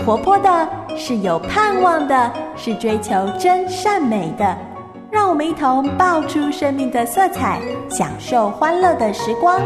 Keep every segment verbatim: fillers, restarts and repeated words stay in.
活泼的，是有盼望的，是追求真善美的。让我们一同爆出生命的色彩，享受欢乐的时光。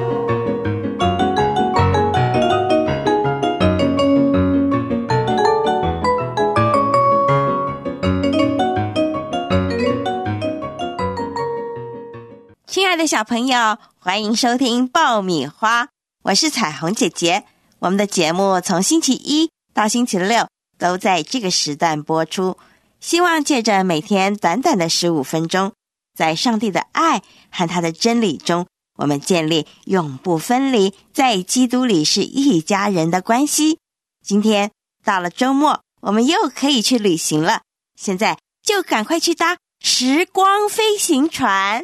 亲爱的小朋友，欢迎收听爆米花，我是彩虹姐姐。我们的节目从星期一到星期六都在这个时段播出，希望借着每天短短的十五分钟，在上帝的爱和他的真理中，我们建立永不分离，在基督里是一家人的关系。今天到了周末，我们又可以去旅行了，现在就赶快去搭时光飞行船。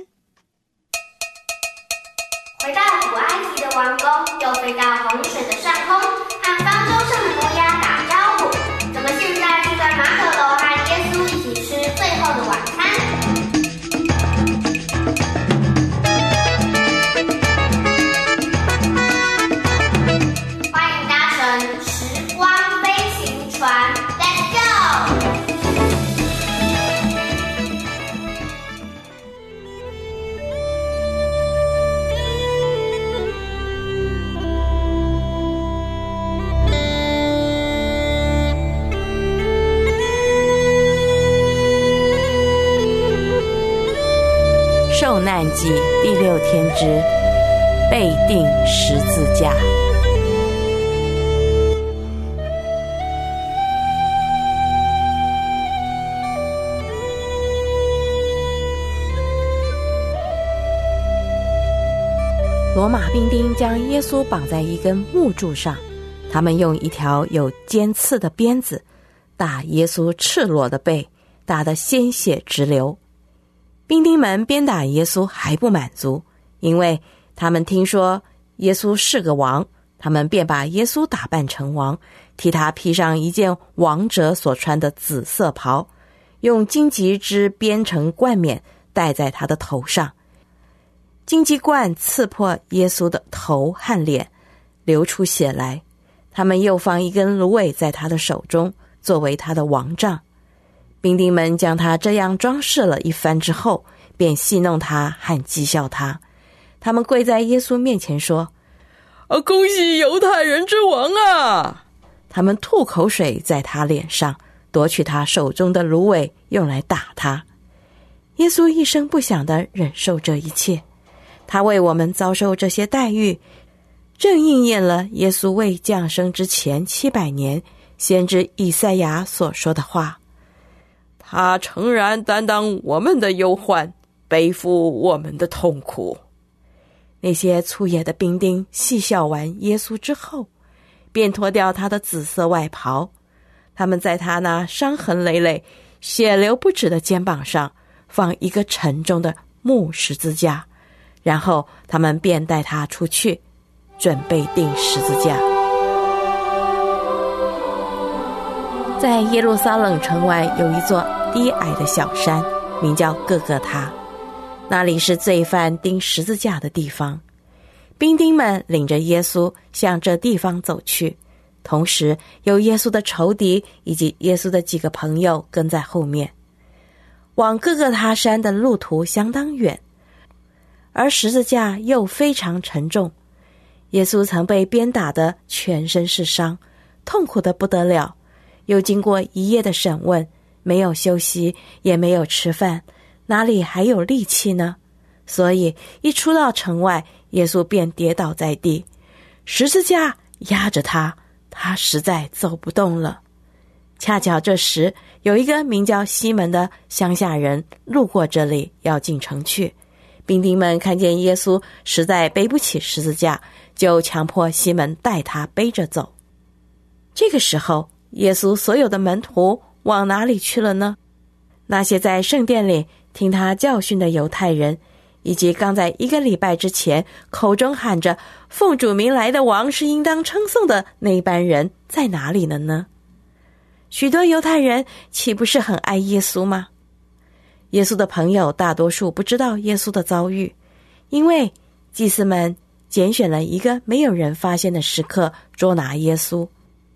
回到古埃及的王宫，又飞到洪水的上空，和方舟上的摩押打招呼。怎么现在是在马可楼和耶稣一起吃最后的晚餐？欢迎搭乘时光飞行船 ，Let's go！ 受难记第六天之被钉十字架。罗马兵丁将耶稣绑在一根木柱上，他们用一条有尖刺的鞭子打耶稣赤裸的背，打得鲜血直流。兵丁们鞭打耶稣还不满足，因为他们听说耶稣是个王，他们便把耶稣打扮成王，替他披上一件王者所穿的紫色袍，用荆棘枝编成冠冕戴在他的头上。荆棘冠刺破耶稣的头和脸，流出血来。他们又放一根芦苇在他的手中，作为他的王杖。兵丁们将他这样装饰了一番之后，便戏弄他和讥笑他。他们跪在耶稣面前说：啊，恭喜犹太人之王啊！他们吐口水在他脸上，夺取他手中的芦苇用来打他。耶稣一声不响地忍受这一切，他为我们遭受这些待遇，正应验了耶稣未降生之前七百年先知以赛亚所说的话。他诚然担当我们的忧患，背负我们的痛苦。那些粗野的兵丁戏笑完耶稣之后，便脱掉他的紫色外袍，他们在他那伤痕累累、血流不止的肩膀上放一个沉重的木十字架，然后他们便带他出去，准备钉十字架。在耶路撒冷城外有一座低矮的小山，名叫各各他，那里是罪犯钉十字架的地方。兵丁们领着耶稣向这地方走去，同时有耶稣的仇敌以及耶稣的几个朋友跟在后面。往各各他山的路途相当远，而十字架又非常沉重。耶稣曾被鞭打得全身是伤，痛苦得不得了，又经过一夜的审问，没有休息，也没有吃饭，哪里还有力气呢？所以一出到城外，耶稣便跌倒在地，十字架压着他，他实在走不动了。恰巧这时有一个名叫西门的乡下人路过这里，要进城去。兵丁们看见耶稣实在背不起十字架，就强迫西门带他背着走。这个时候，耶稣所有的门徒往哪里去了呢？那些在圣殿里听他教训的犹太人，以及刚在一个礼拜之前口中喊着奉主名来的王是应当称颂的那一班人在哪里了呢？许多犹太人岂不是很爱耶稣吗？耶稣的朋友大多数不知道耶稣的遭遇，因为祭司们拣选了一个没有人发现的时刻捉拿耶稣。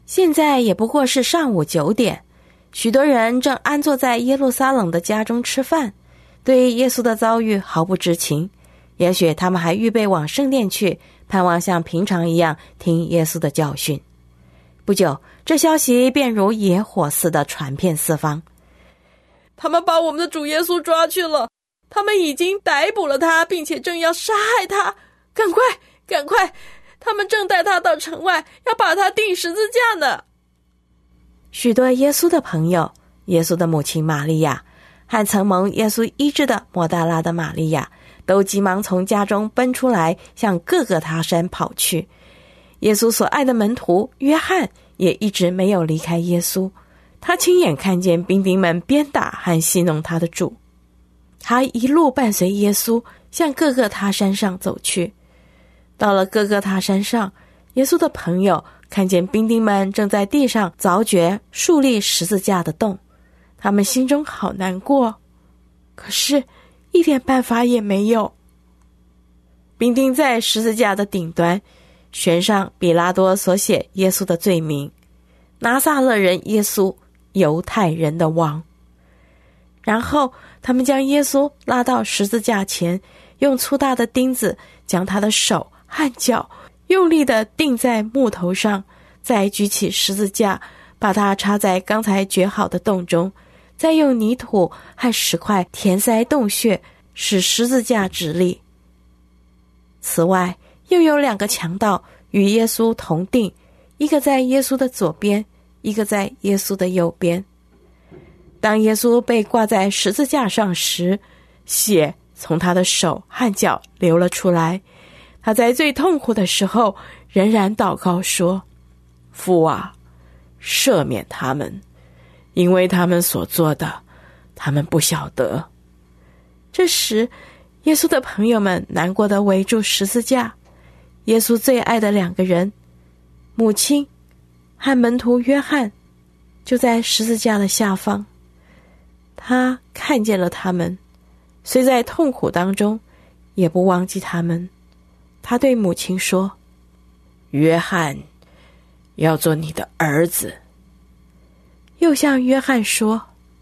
现在也不过是上午九点，许多人正安坐在耶路撒冷的家中吃饭，对耶稣的遭遇毫不知情。也许他们还预备往圣殿去，盼望像平常一样听耶稣的教训。不久，这消息便如野火似的传遍四方。他们把我们的主耶稣抓去了，他们已经逮捕了他，并且正要杀害他。赶快，赶快！他们正带他到城外，要把他钉十字架呢。许多耶稣的朋友，耶稣的母亲玛利亚和曾蒙耶稣医治的抹大拉的玛利亚，都急忙从家中奔出来，向各个他山跑去。耶稣所爱的门徒约翰也一直没有离开耶稣，他亲眼看见兵丁们鞭打和戏弄他的主。他一路伴随耶稣向各个他山上走去。到了各个他山上，耶稣的朋友看见兵丁们正在地上凿掘竖立十字架的洞，他们心中好难过，可是一点办法也没有。兵丁在十字架的顶端悬上比拉多所写耶稣的罪名：拿撒勒人耶稣，犹太人的王。然后他们将耶稣拉到十字架前，用粗大的钉子将他的手和脚用力地钉在木头上，再举起十字架，把它插在刚才掘好的洞中，再用泥土和石块填塞洞穴，使十字架直立。此外，又有两个强盗与耶稣同钉，一个在耶稣的左边，一个在耶稣的右边。当耶稣被挂在十字架上时，血从他的手和脚流了出来。他在最痛苦的时候仍然祷告说：父啊，赦免他们，因为他们所做的，他们不晓得。这时，耶稣的朋友们难过地围住十字架。耶稣最爱的两个人，母亲和门徒约翰，就在十字架的下方。他看见了他们，虽在痛苦当中，也不忘记他们。他对母亲说：约翰要做你的儿子。又向约翰说：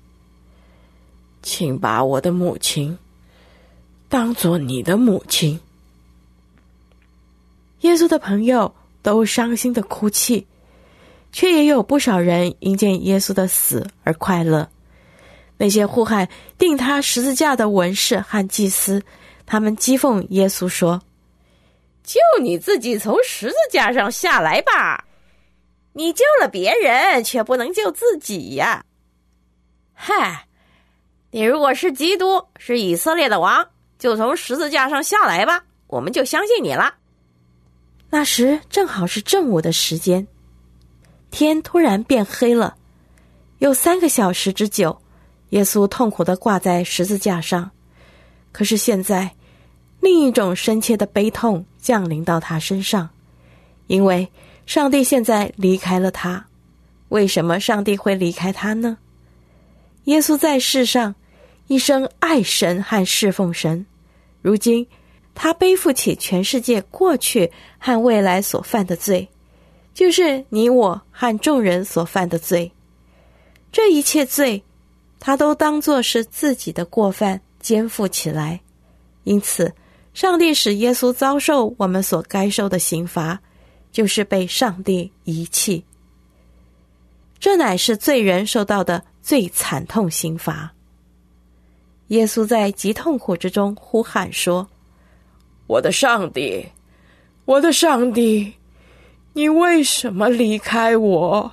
请把我的母亲当作你的母亲。耶稣的朋友都伤心地哭泣，却也有不少人因见耶稣的死而快乐。那些呼喊钉他十字架的文士和祭司，他们讥讽耶稣说：救你自己从十字架上下来吧，你救了别人，却不能救自己呀！嗨，你如果是基督，是以色列的王，就从十字架上下来吧，我们就相信你了。那时正好是正午的时间，天突然变黑了，有三个小时之久，耶稣痛苦地挂在十字架上。可是现在，另一种深切的悲痛降临到他身上，因为上帝现在离开了他。为什么上帝会离开他呢？耶稣在世上一生爱神和侍奉神，如今他背负起全世界过去和未来所犯的罪，就是你我和众人所犯的罪。这一切罪，他都当作是自己的过犯肩负起来。因此，上帝使耶稣遭受我们所该受的刑罚，就是被上帝遗弃。这乃是罪人受到的最惨痛刑罚。耶稣在极痛苦之中呼喊说：我的上帝，我的上帝，你为什么离开我？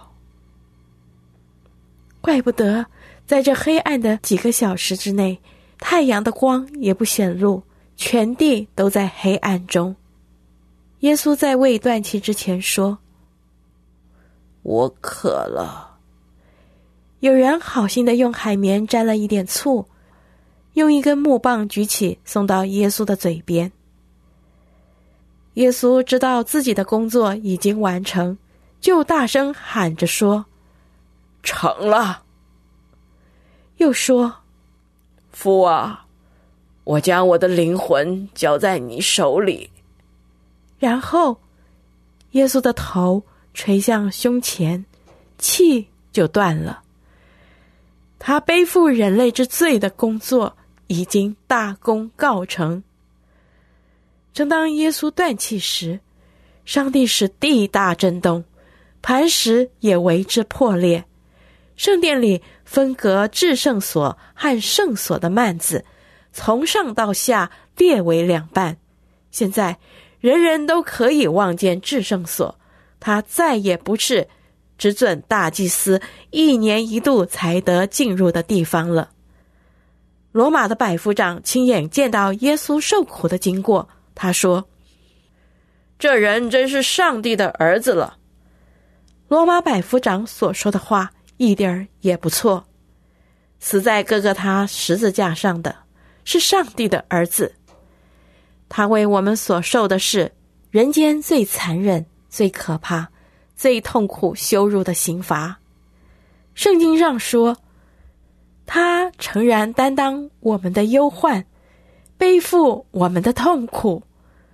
怪不得在这黑暗的几个小时之内，太阳的光也不显露，全地都在黑暗中。耶稣在未断气之前说：我渴了。有人好心地用海绵沾了一点醋，用一根木棒举起，送到耶稣的嘴边。耶稣知道自己的工作已经完成，就大声喊着说：成了。又说：父啊，我将我的灵魂交在你手里。然后耶稣的头垂向胸前，气就断了。他背负人类之罪的工作已经大功告成。正当耶稣断气时，上帝使地大震动，磐石也为之破裂。圣殿里分隔至圣所和圣所的幔子从上到下裂为两半。现在人人都可以望见至圣所，他再也不是只准大祭司一年一度才得进入的地方了。罗马的百夫长亲眼见到耶稣受苦的经过，他说：这人真是上帝的儿子了。罗马百夫长所说的话一点儿也不错，死在各各他十字架上的是上帝的儿子，他为我们所受的是人间最残忍、最可怕、最痛苦羞辱的刑罚。圣经上说，他诚然担当我们的忧患，背负我们的痛苦，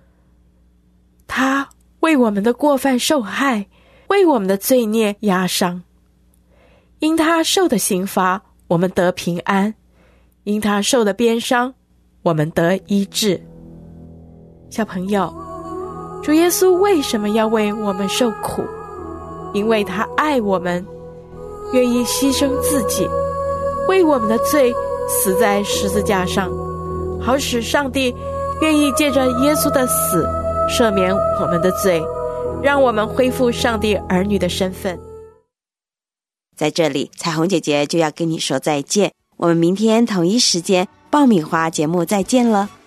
他为我们的过犯受害，为我们的罪孽压伤。因他受的刑罚，我们得平安；因他受的鞭伤，我们得医治。小朋友，主耶稣为什么要为我们受苦？因为他爱我们，愿意牺牲自己，为我们的罪死在十字架上，好使上帝愿意借着耶稣的死赦免我们的罪，让我们恢复上帝儿女的身份。 在这里，彩虹姐姐就要跟你说再见，我们明天同一时间爆米花节目再见了。